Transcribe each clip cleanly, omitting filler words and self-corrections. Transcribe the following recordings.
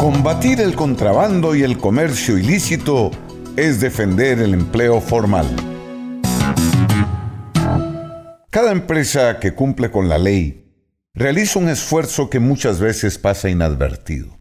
Combatir el contrabando y el comercio ilícito es defender el empleo formal. Cada empresa que cumple con la ley realiza un esfuerzo que muchas veces pasa inadvertido.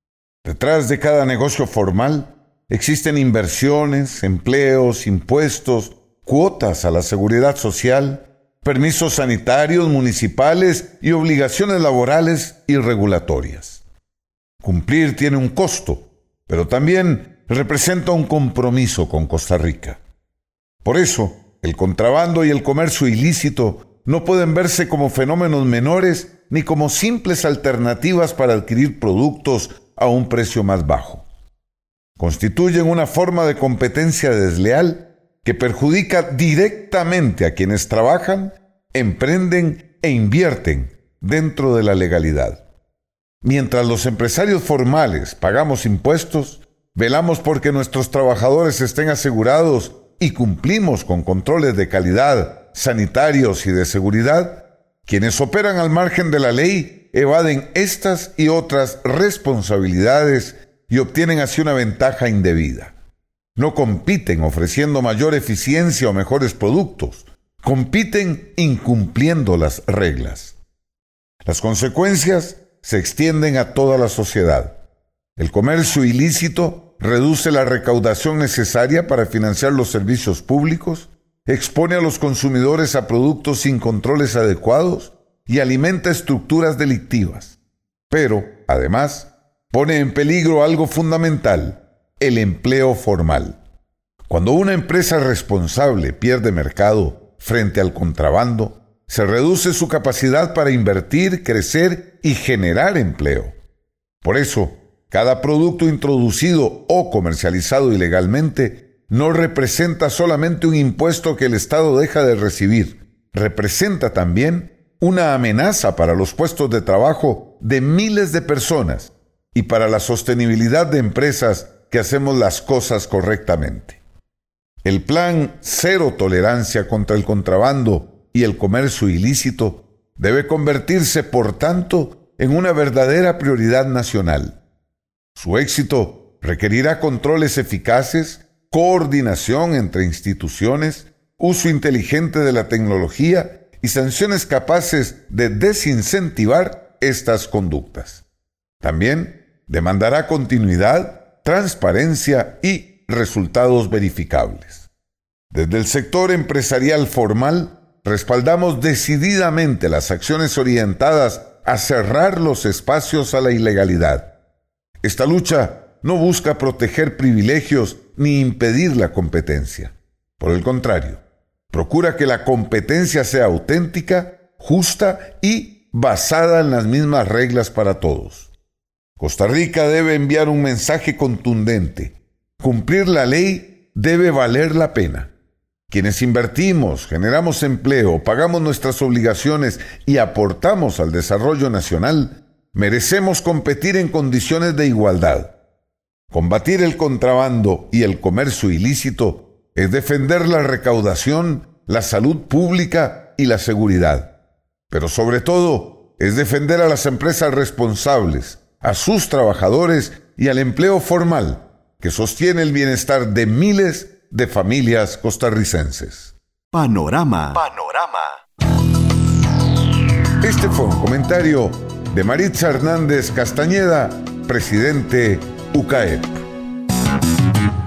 Detrás de cada negocio formal existen inversiones, empleos, impuestos, cuotas a la seguridad social, permisos sanitarios municipales y obligaciones laborales y regulatorias. Cumplir tiene un costo, pero también representa un compromiso con Costa Rica. Por eso, el contrabando y el comercio ilícito no pueden verse como fenómenos menores ni como simples alternativas para adquirir productos a un precio más bajo. Constituyen una forma de competencia desleal que perjudica directamente a quienes trabajan, emprenden e invierten dentro de la legalidad. Mientras los empresarios formales pagamos impuestos, velamos porque nuestros trabajadores estén asegurados y cumplimos con controles de calidad, sanitarios y de seguridad, quienes operan al margen de la ley evaden estas y otras responsabilidades y obtienen así una ventaja indebida. No compiten ofreciendo mayor eficiencia o mejores productos, compiten incumpliendo las reglas. Las consecuencias se extienden a toda la sociedad. El comercio ilícito reduce la recaudación necesaria para financiar los servicios públicos, expone a los consumidores a productos sin controles adecuados y alimenta estructuras delictivas. Pero, además, pone en peligro algo fundamental: el empleo formal. Cuando una empresa responsable pierde mercado frente al contrabando, se reduce su capacidad para invertir, crecer y generar empleo. Por eso, cada producto introducido o comercializado ilegalmente no representa solamente un impuesto que el Estado deja de recibir, representa también una amenaza para los puestos de trabajo de miles de personas y para la sostenibilidad de empresas que hacemos las cosas correctamente. El plan Cero Tolerancia contra el contrabando y el comercio ilícito debe convertirse, por tanto, en una verdadera prioridad nacional. Su éxito requerirá controles eficaces, coordinación entre instituciones, uso inteligente de la tecnología y sanciones capaces de desincentivar estas conductas. También demandará continuidad, transparencia y resultados verificables. Desde el sector empresarial formal, respaldamos decididamente las acciones orientadas a cerrar los espacios a la ilegalidad. Esta lucha no busca proteger privilegios ni impedir la competencia. Por el contrario, procura que la competencia sea auténtica, justa y basada en las mismas reglas para todos. Costa Rica debe enviar un mensaje contundente: cumplir la ley debe valer la pena. Quienes invertimos, generamos empleo, pagamos nuestras obligaciones y aportamos al desarrollo nacional, merecemos competir en condiciones de igualdad. Combatir el contrabando y el comercio ilícito es defender la recaudación, la salud pública y la seguridad. Pero sobre todo, es defender a las empresas responsables, a sus trabajadores y al empleo formal, que sostiene el bienestar de miles de familias costarricenses. Panorama. Este fue un comentario de Maritza Hernández Castañeda, presidente UCAEP.